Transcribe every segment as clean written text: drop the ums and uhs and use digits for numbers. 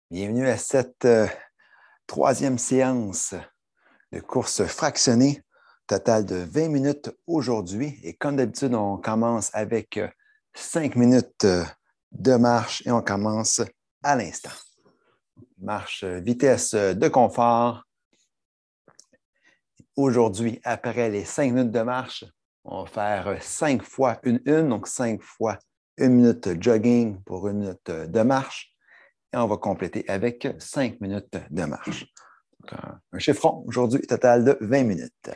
Bienvenue à cette troisième séance de course fractionnée, total de 20 minutes aujourd'hui. Et comme d'habitude, on commence avec 5 minutes de marche et on commence à l'instant. Marche vitesse de confort. Aujourd'hui, après les 5 minutes de marche, on va faire 5 fois une, donc 5 fois 1 minute de jogging pour 1 minute de marche. Et on va compléter avec 5 minutes de marche. Donc, un chiffron aujourd'hui, total de 20 minutes.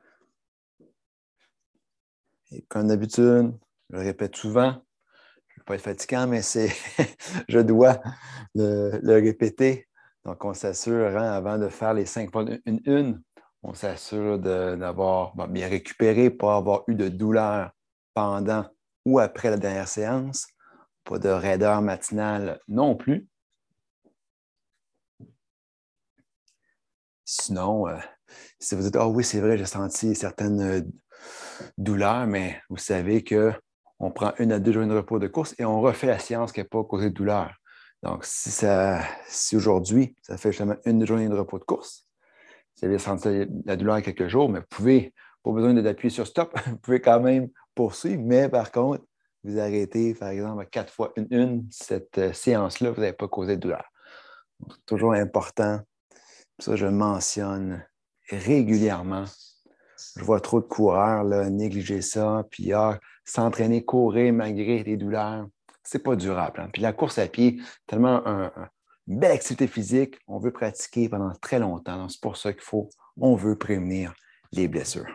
Et comme d'habitude, je le répète souvent, je ne veux pas être fatigant, mais je dois le répéter. Donc, on s'assure, avant de faire les 5 fois une, on s'assure d'avoir bien récupéré, pas avoir eu de douleur pendant ou après la dernière séance, pas de raideur matinale non plus. Sinon, si vous dites, ah oui, c'est vrai, j'ai senti certaines douleurs, mais vous savez qu'on prend 1 à 2 journées de repos de course et on refait la séance qui n'a pas causé de douleur. Donc, si aujourd'hui, ça fait justement 1 journée de repos de course, vous avez senti la douleur il y a quelques jours, mais vous pouvez, pas besoin d'appuyer sur stop, vous pouvez quand même poursuivre, mais par contre, vous arrêtez, par exemple, 4 fois une, cette séance-là, vous n'avez pas causé de douleur. Donc, c'est toujours important. Ça, je le mentionne régulièrement. Je vois trop de coureurs négliger ça, puis s'entraîner, courir malgré les douleurs. C'est pas durable. Puis la course à pied, tellement une belle activité physique, on veut pratiquer pendant très longtemps. Donc, c'est pour ça on veut prévenir les blessures.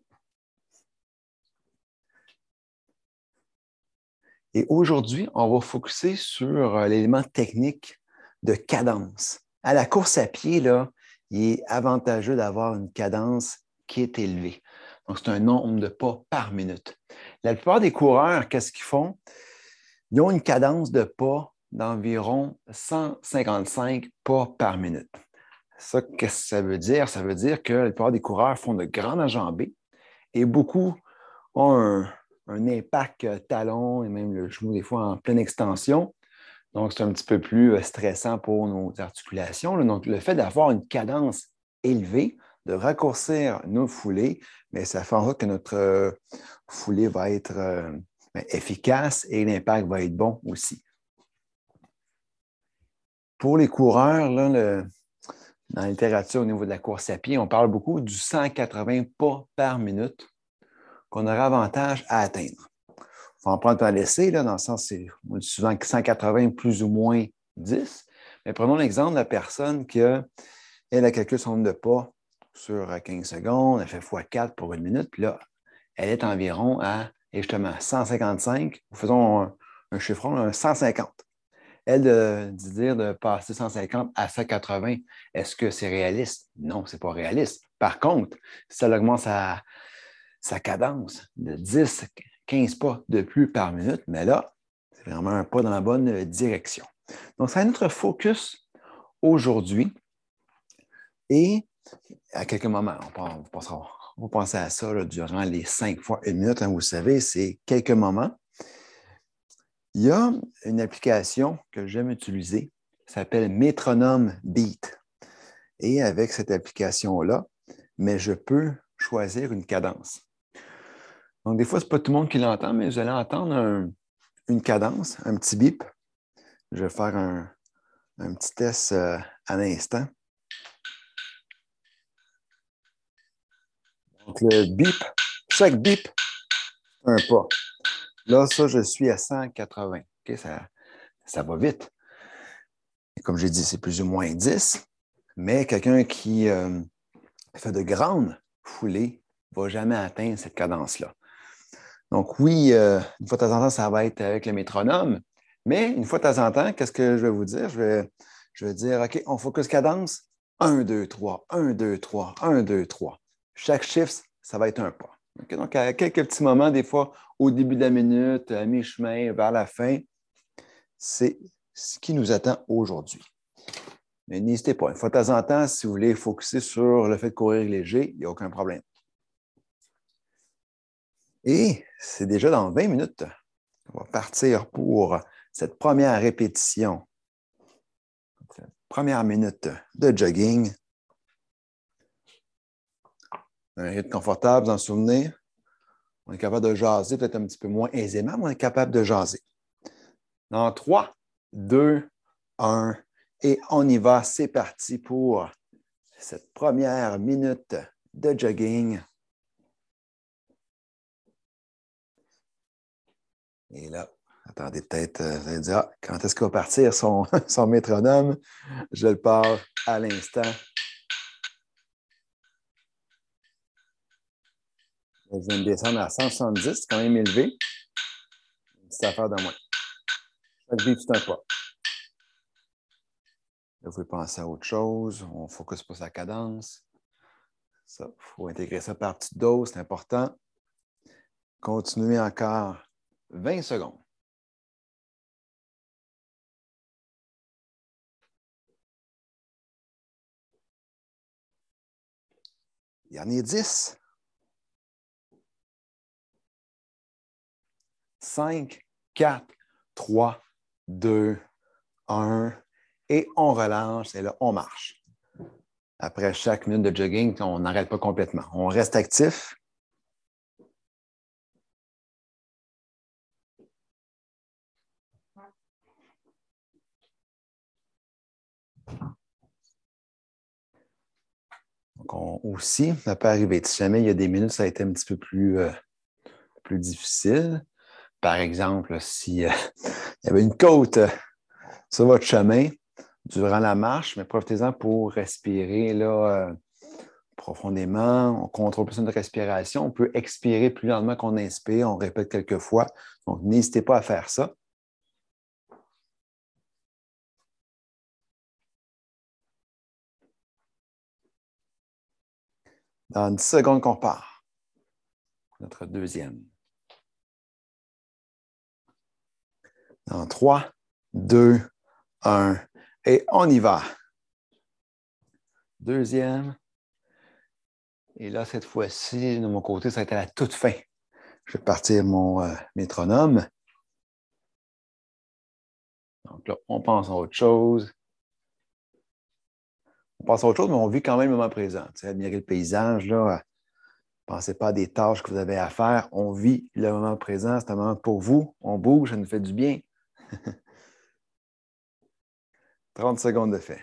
Et aujourd'hui, on va focuser sur l'élément technique de cadence. À la course à pied, là, il est avantageux d'avoir une cadence qui est élevée. Donc, c'est un nombre de pas par minute. La plupart des coureurs, qu'est-ce qu'ils font? Ils ont une cadence de pas d'environ 155 pas par minute. Ça, qu'est-ce que ça veut dire? Ça veut dire que la plupart des coureurs font de grandes enjambées et beaucoup ont un impact talon et même le genou, des fois en pleine extension. Donc, c'est un petit peu plus stressant pour nos articulations. Donc, le fait d'avoir une cadence élevée, de raccourcir nos foulées, mais ça fait en sorte que notre foulée va être efficace et l'impact va être bon aussi. Pour les coureurs, là, dans la littérature au niveau de la course à pied, on parle beaucoup du 180 pas par minute qu'on aura avantage à atteindre. Il faut en prendre par l'essai, dans le sens, c'est souvent 180 plus ou moins 10. Mais prenons l'exemple de la personne elle a calculé son nombre de pas sur 15 secondes, elle fait x4 pour 1 minute, puis là, elle est environ à, justement, 155. Faisons un chiffron, un 150. Elle, de dire de passer 150 à 180, est-ce que c'est réaliste? Non, ce n'est pas réaliste. Par contre, si elle augmente sa cadence de 10, 15 pas de plus par minute, mais là, c'est vraiment un pas dans la bonne direction. Donc, c'est notre focus aujourd'hui. Et à quelques moments, on va penser à ça durant les 5 fois 1 minute. Vous savez, c'est quelques moments. Il y a une application que j'aime utiliser, qui s'appelle Metronome Beat. Et avec cette application-là, mais je peux choisir une cadence. Donc, des fois, ce n'est pas tout le monde qui l'entend, mais vous allez entendre une cadence, un petit bip. Je vais faire un petit test à l'instant. Donc, le bip, chaque bip, un pas. Là, ça, je suis à 180. Okay, ça va vite. Et comme j'ai dit, c'est plus ou moins 10. Mais quelqu'un qui fait de grandes foulées ne va jamais atteindre cette cadence-là. Donc oui, une fois de temps en temps, ça va être avec le métronome, mais une fois de temps en temps, qu'est-ce que je vais vous dire? Je vais dire, OK, on focus cadence, 1, 2, 3, 1, 2, 3, 1, 2, 3. Chaque chiffre, ça va être un pas. Okay? Donc, à quelques petits moments, des fois, au début de la minute, à mi-chemin, vers la fin, c'est ce qui nous attend aujourd'hui. Mais n'hésitez pas, une fois de temps en temps, si vous voulez focuser sur le fait de courir léger, il n'y a aucun problème. Et c'est déjà dans 20 minutes. On va partir pour cette première répétition. première minute de jogging. Un rythme confortable, vous en souvenez. On est capable de jaser, peut-être un petit peu moins aisément, mais on est capable de jaser. Dans 3, 2, 1, et on y va. C'est parti pour cette première minute de jogging. Et là, attendez, peut-être, vous allez dire, quand est-ce qu'il va partir son métronome? Je le pars à l'instant. Je viens de descendre à 170, c'est quand même élevé. Une petite affaire de moins. Chaque beat, c'est un pas. Là, vous pouvez penser à autre chose. On focus sur sa cadence. Il faut intégrer ça par petite dose, c'est important. Continuez encore 20 secondes. Dernier 10. 5, 4, 3, 2, 1. Et on relâche. Et là, on marche. Après chaque minute de jogging, on n'arrête pas complètement. On reste actif. Donc aussi, ça peut arriver. Si jamais il y a des minutes, ça a été un petit peu plus difficile. Par exemple, s'il y avait une côte sur votre chemin durant la marche, mais profitez-en pour respirer là, profondément. On contrôle plus notre respiration. On peut expirer plus lentement qu'on inspire. On répète quelques fois. Donc, n'hésitez pas à faire ça. Dans 10 secondes qu'on part. Notre deuxième. Dans 3, 2, 1. Et on y va. Deuxième. Et là, cette fois-ci, de mon côté, ça va être à la toute fin. Je vais partir mon métronome. Donc là, on pense à autre chose. On pense à autre chose, mais on vit quand même le moment présent. Tu sais, admirer le paysage, là. Ne pensez pas à des tâches que vous avez à faire. On vit le moment présent. C'est un moment pour vous. On bouge, ça nous fait du bien. 30 secondes de fait.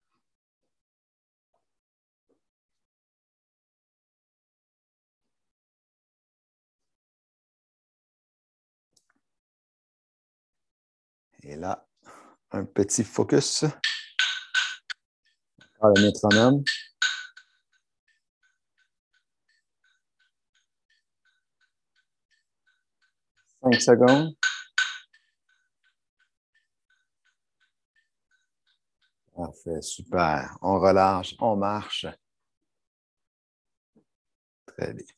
Et là, un petit focus. Encore le métronome. 5 secondes. Parfait, super. On relâche, on marche. Très bien.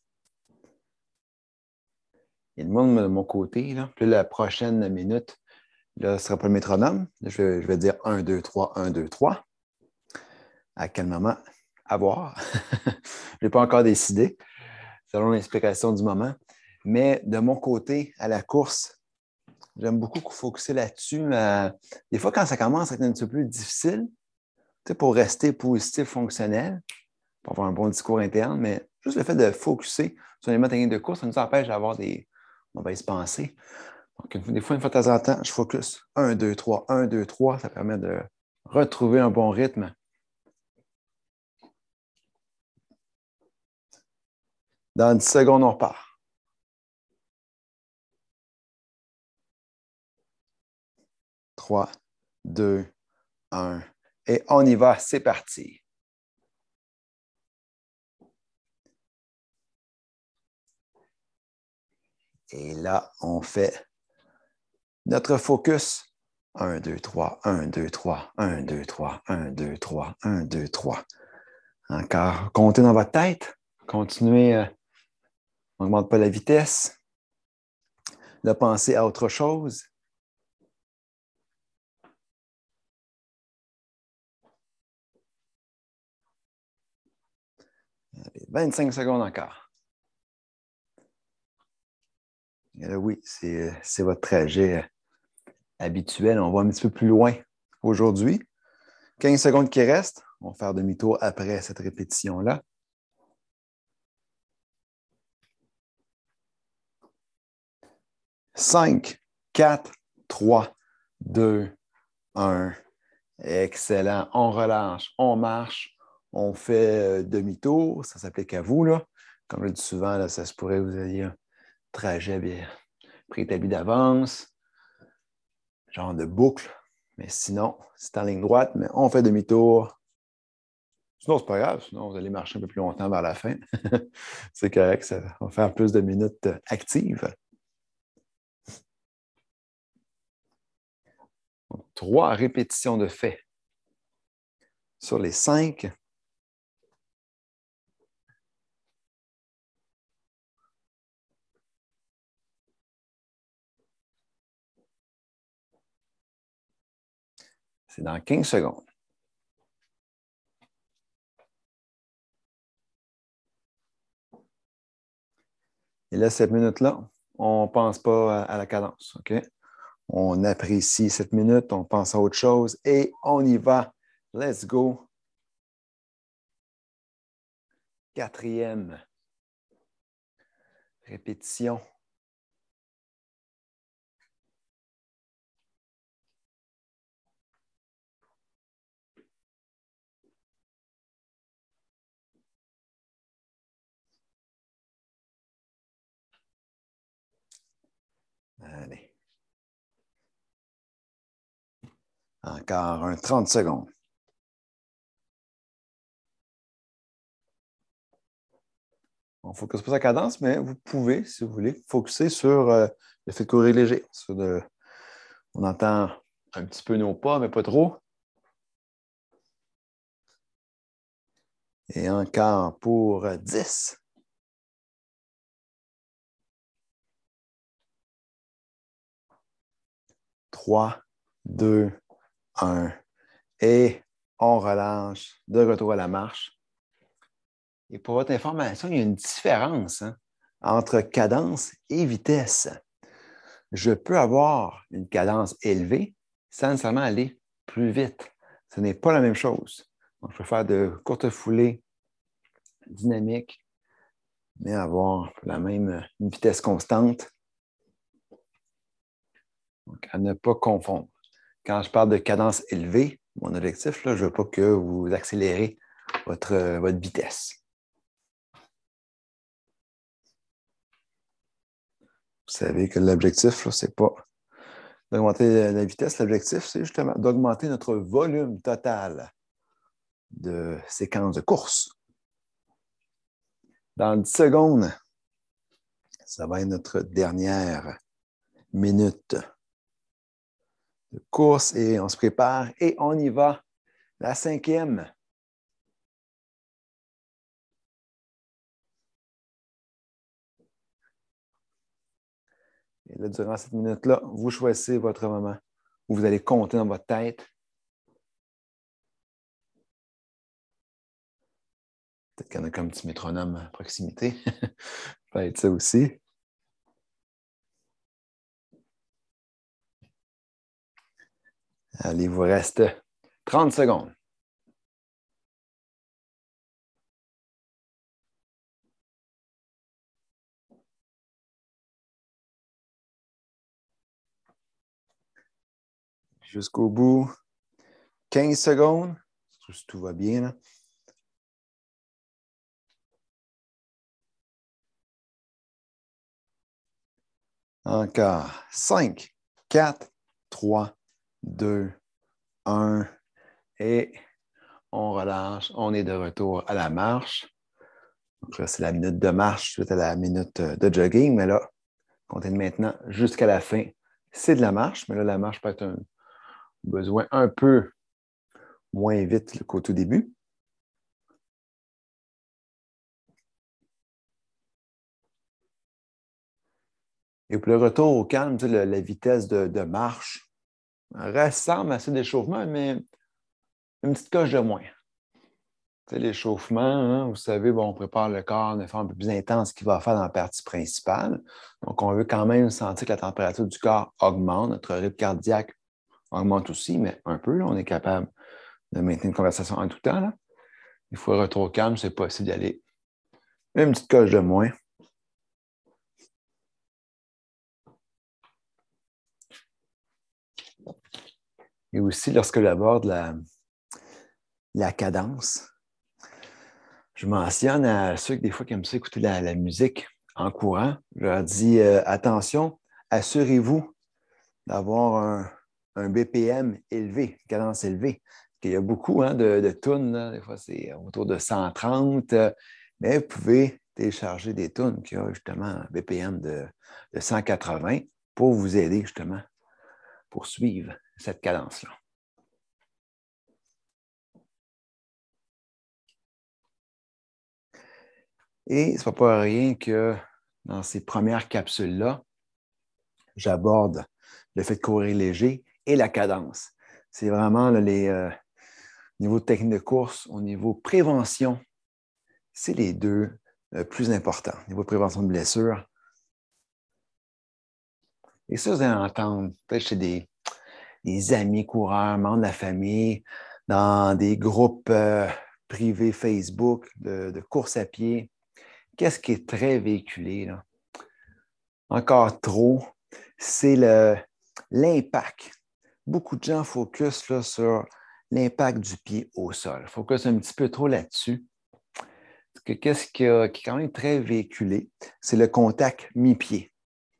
Et le monde de mon côté, là, puis la prochaine minute, là, ce ne sera pas le métronome. Là, je vais dire 1, 2, 3, 1, 2, 3. À quel moment? À voir. Je n'ai pas encore décidé, selon l'inspiration du moment. Mais de mon côté, à la course, j'aime beaucoup focuser là-dessus. Des fois, quand ça commence à être un petit peu plus difficile, pour rester positif, fonctionnel, pour avoir un bon discours interne, mais juste le fait de focuser sur les matériels de course, ça nous empêche d'avoir des mauvaises pensées. Donc, des fois, une fois de temps en temps, je focus 1, 2, 3, 1, 2, 3. Ça permet de retrouver un bon rythme. Dans 10 secondes, on repart. 3, 2, 1. Et on y va, c'est parti. Et là, on fait notre focus. 1, 2, 3, 1, 2, 3, 1, 2, 3, 1, 2, 3, 1, 2, 3. Encore, comptez dans votre tête. Continuez, on n'augmente pas la vitesse. De penser à autre chose. Allez, 25 secondes encore. Et là, oui, c'est votre trajet habituel. On va un petit peu plus loin aujourd'hui. 15 secondes qui restent. On va faire demi-tour après cette répétition-là. 5, 4, 3, 2, 1. Excellent. On relâche, on marche, on fait demi-tour. Ça s'applique à vous, là. Comme je le dis souvent, là, ça se pourrait que vous ayez un trajet bien préétabli d'avance, genre de boucle. Mais sinon, c'est en ligne droite, mais on fait demi-tour. Sinon, c'est pas grave. Sinon, vous allez marcher un peu plus longtemps vers la fin. C'est correct, ça va faire plus de minutes actives. Donc, 3 répétitions de fait. Sur les 5, c'est dans 15 secondes. Et là, cette minute-là, on ne pense pas à la cadence. OK? On apprécie cette minute, on pense à autre chose et on y va. Let's go. 4e répétition. Allez. Encore un 30 secondes. On ne focus pas sur la cadence, mais vous pouvez, si vous voulez, focuser sur le fait de courir léger. On entend un petit peu nos pas, mais pas trop. Et encore pour 10. 3, 2, 1. Et on relâche de retour à la marche. Et pour votre information, il y a une différence entre cadence et vitesse. Je peux avoir une cadence élevée sans nécessairement aller plus vite. Ce n'est pas la même chose. Donc, je peux faire de courtes foulées dynamiques, mais avoir une vitesse constante. Donc, à ne pas confondre. Quand je parle de cadence élevée, mon objectif, là, je ne veux pas que vous accélérez votre vitesse. Vous savez que l'objectif, ce n'est pas d'augmenter la vitesse. L'objectif, c'est justement d'augmenter notre volume total de séquence de course. Dans 10 secondes, ça va être notre dernière minute de course et on se prépare et on y va. La 5e. Et là, durant cette minute-là, vous choisissez votre moment où vous allez compter dans votre tête. Peut-être qu'il y en a comme un petit métronome à proximité. Ça peut être ça aussi. Allez, il vous reste 30 secondes. Jusqu'au bout. 15 secondes. Si tout va bien. Là. Encore. 5, 4, 3, 2, 1. Et on relâche. On est de retour à la marche. Donc là, c'est la minute de marche suite à la minute de jogging. Mais là, comptez de maintenant jusqu'à la fin. C'est de la marche, mais là, la marche peut être un besoin un peu moins vite qu'au tout début. Et pour le retour au calme, la vitesse de marche ressemble à celle d'échauffement, mais une petite coche de moins. L'échauffement, vous savez, on prépare le corps de forme un peu plus intense qu'il va faire dans la partie principale. Donc, on veut quand même sentir que la température du corps augmente. Notre rythme cardiaque augmente aussi, mais un peu. Là, on est capable de maintenir une conversation en tout temps. Là. Des fois, retour au calme, c'est possible d'y aller une petite coche de moins. Et aussi, lorsque j'aborde la cadence, je mentionne à ceux des fois qui aiment ça écouter la musique en courant, je leur dis attention, assurez-vous d'avoir un BPM élevé, une cadence élevée. Il y a beaucoup de tunes, là. Des fois c'est autour de 130, mais vous pouvez télécharger des tunes qui ont justement un BPM de 180 pour vous aider justement pour suivre cette cadence-là. Et ce n'est pas rien que dans ces premières capsules-là, j'aborde le fait de courir léger et la cadence. C'est vraiment là, les niveaux de technique de course, au niveau prévention, c'est les deux plus importants. Au niveau de prévention de blessures. Et ça, vous allez entendre peut-être chez des amis coureurs, membres de la famille, dans des groupes privés Facebook de course à pied. Qu'est-ce qui est très véhiculé, là? Encore trop, c'est l'impact. Beaucoup de gens focus là, sur l'impact du pied au sol. Focus un petit peu trop là-dessus. Qu'est-ce qui est quand même très véhiculé? C'est le contact mi-pied.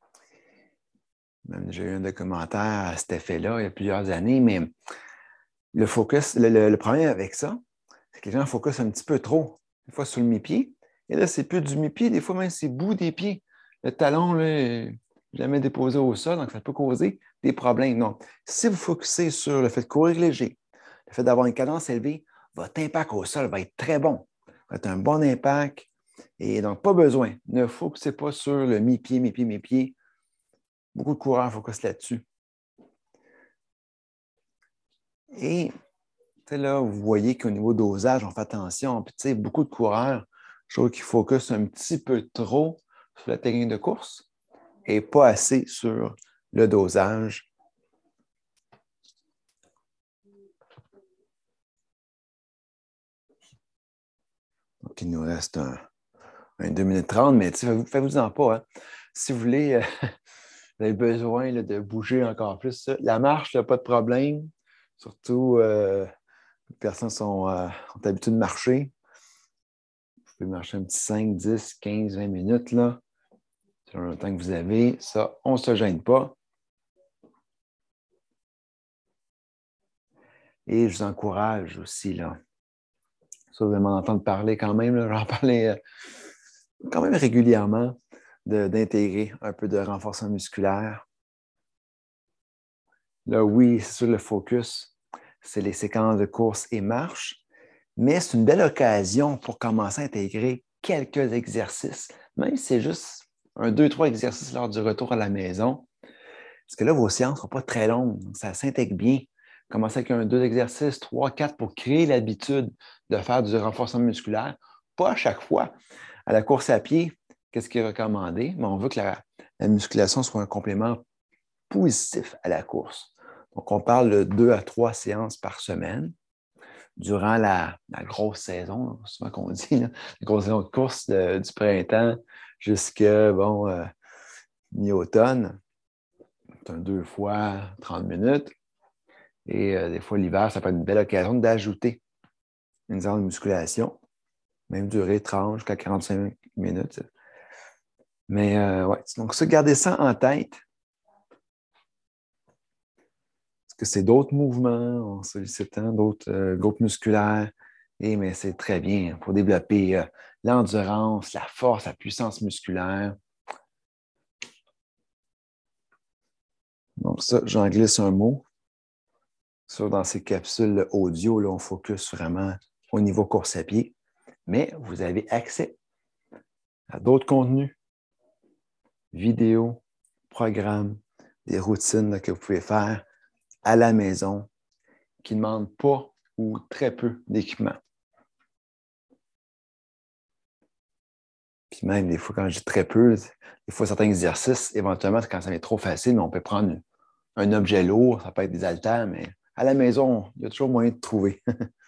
J'ai eu un documentaire à cet effet-là il y a plusieurs années, mais le focus, le problème avec ça, c'est que les gens focus un petit peu trop, des fois sur le mi-pied. Et là, c'est plus du mi-pied, des fois même c'est le bout des pieds. Le talon, là, n'est jamais déposé au sol, donc ça peut causer des problèmes. Donc, si vous focussez sur le fait de courir léger, le fait d'avoir une cadence élevée, votre impact au sol va être très bon. Ça va être un bon impact. Et donc, pas besoin. Ne focussez pas sur le mi-pied, mi-pied, mi-pied. Beaucoup de coureurs focusent là-dessus. Et là, vous voyez qu'au niveau dosage, on fait attention. Puis, beaucoup de coureurs, je trouve qu'ils focusent un petit peu trop sur la technique de course et pas assez sur le dosage. Donc, il nous reste un 2 minutes 30, mais faites-vous-en pas. Hein. Si vous voulez, vous avez besoin là, de bouger encore plus. La marche, là, pas de problème. Surtout, les personnes sont habituées de marcher. Vous pouvez marcher un petit 5, 10, 15, 20 minutes, là, selon le temps que vous avez. Ça, on ne se gêne pas. Et je vous encourage aussi, là. Ça, vous allez m'en entendre parler quand même. J'en parlais quand même régulièrement d'intégrer un peu de renforcement musculaire. Là, oui, c'est sûr, le focus, c'est les séquences de course et marche, mais c'est une belle occasion pour commencer à intégrer quelques exercices, même si c'est juste 2, 3 exercices lors du retour à la maison. Parce que là, vos séances ne seront pas très longues, donc ça s'intègre bien. Commencez avec 2 exercices, 3, 4 pour créer l'habitude de faire du renforcement musculaire. Pas à chaque fois. À la course à pied, qu'est-ce qui est recommandé? Mais on veut que la musculation soit un complément positif à la course. Donc, on parle de 2 à 3 séances par semaine durant la grosse saison, souvent qu'on dit, là, la grosse saison de course du printemps jusqu'à mi-automne. C'est 2 fois 30 minutes. Et des fois, l'hiver, ça peut être une belle occasion d'ajouter une séance de musculation, même durer 30 jusqu'à 45 minutes. Mais ouais, donc ça, gardez ça en tête. Parce que c'est d'autres mouvements en sollicitant d'autres groupes musculaires. Mais c'est très bien pour développer l'endurance, la force, la puissance musculaire. Donc ça, j'en glisse un mot. Ça, dans ces capsules audio, là, on focus vraiment au niveau course à pied. Mais vous avez accès à d'autres contenus, vidéos, programmes, des routines là, que vous pouvez faire à la maison qui ne demandent pas ou très peu d'équipement. Puis même, des fois, quand je dis très peu, des fois, certains exercices, éventuellement, quand ça est trop facile, on peut prendre un objet lourd, ça peut être des haltères, mais à la maison, il y a toujours moyen de trouver.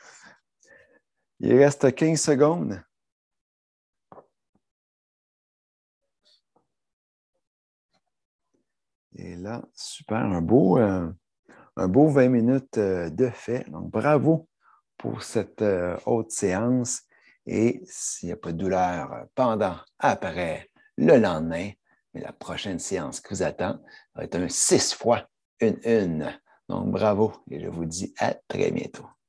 Il reste 15 secondes. Et là, super, un beau 20 minutes de fait. Donc, bravo pour cette haute séance. Et s'il n'y a pas de douleur pendant, après, le lendemain, mais la prochaine séance qui vous attend va être un 6 fois une. Donc, bravo et je vous dis à très bientôt.